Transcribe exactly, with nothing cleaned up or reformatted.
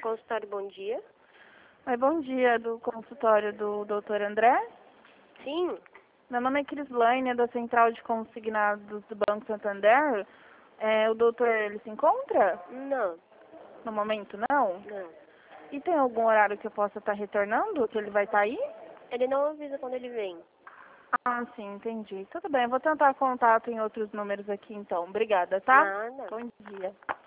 Consultório, bom dia. Oi, bom dia, do consultório do doutor André. Sim, Meu nome é Crislaine, é da Central de Consignados do Banco Santander. É, o doutor, ele se encontra? não, No momento, não? não. E tem algum horário que eu possa estar retornando, que ele vai estar aí? Ele não avisa quando ele vem. Ah, sim, entendi. Tudo bem, eu vou tentar contato em outros números aqui então. Obrigada, tá? Nada. Bom dia.